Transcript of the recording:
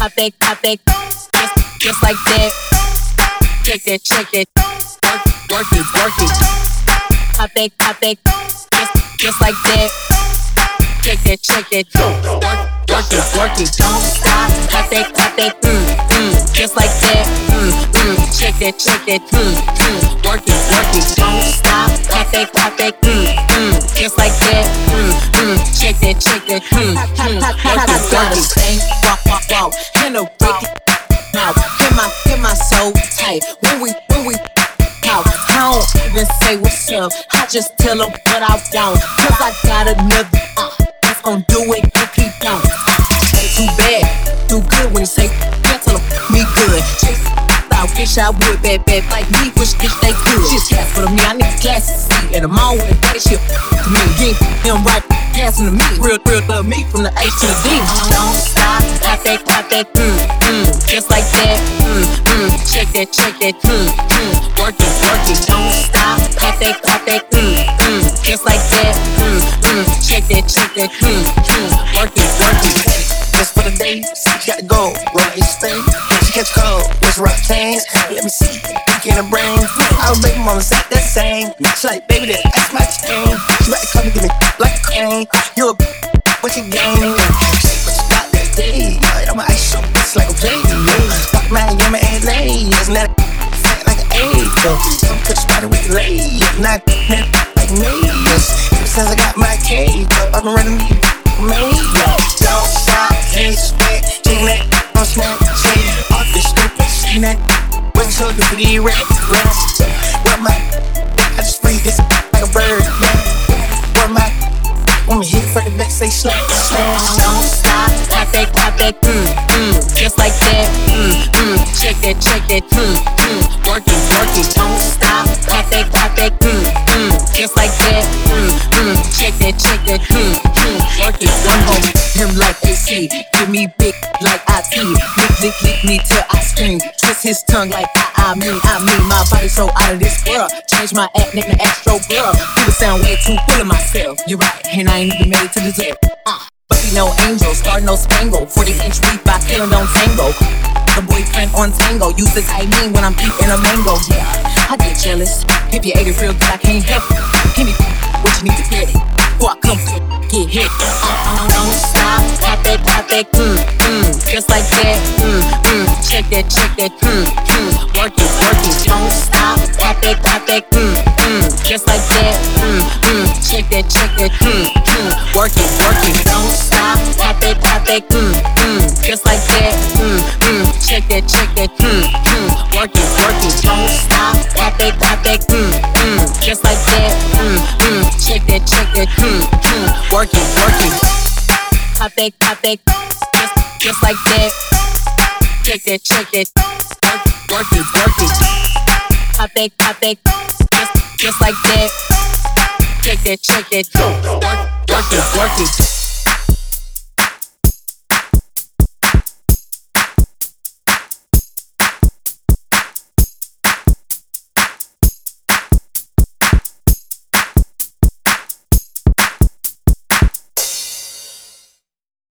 pop it, just like that. Shake it, work it. Pop it, just like that. Shake it, work it. Don't stop. Pop it, just like that. Shake it, work it. Don't stop. Pop it, just like that. Shake it, work it. Bang, walk, and a break it out. Get my soul tight. When we out, I don't even say what's up. I just tell them what I want. Cause I got another that's gon' do it if he don't. Too bad, do good when you say yeah, tell him me good. Chase, I wish I would bad like me, wish they could. She's gas for me, I need glasses to see. And I'm all with that shit to me. You ain't him right, passing to me. Real love me from the H to the D. Don't stop, pop it, just like that. Shake it, work it. Don't stop, pop it, just like that. Shake it, work it. Just for the day, she got to go. Roll your stay, she catch cold. What's rock chains? Let me see, you in her brain. Our baby mama said that same. She like, baby, that's my chain. She like to come and give me like a crane. You a what you gain? Say what you got that day. I'ma ice your bitch like a plate. Fuck my yummy and lay. Isn't that fat like an egg? Come put your body with the lay. Not like me. Ever since I got my cake, I've been running me. Don't stop, can't sweat. Taking that on Snapchat. Off the strip, see that. What's your duty, rats? What my, I just free this like a bird, yeah. What my, when we hit for the back, say slap. Don't stop, pop it, just like that. Shake it, work it. Don't stop, pop it, just like that. Shake it, work it. One home, him like AC, give me big like IT. Lick me till I scream. Twist his tongue like I mean. My body so out of this world. Change my act, name the Astro Girl. People sound way too full of myself. You're right, and I ain't even made to deserve. But we no angels, start no spangle. 40-inch beef, I kill don't tango. The boyfriend on tango, use this I mean when I'm eating a mango. Yeah, I get jealous. If you ate it real good, I can't help it. Give me what you need to get it. Before I come get hit. Don't stop, pop it, just like that. Shake it, work it. Don't stop, pop it, just like that. Shake it, work it. Don't stop, pop it, just like that. Shake it, work it. Don't stop, pop it, just like that. Shake it, work it. Pop it, just like that. Shake it, work it. Pop it, just like that. Shake it, work it.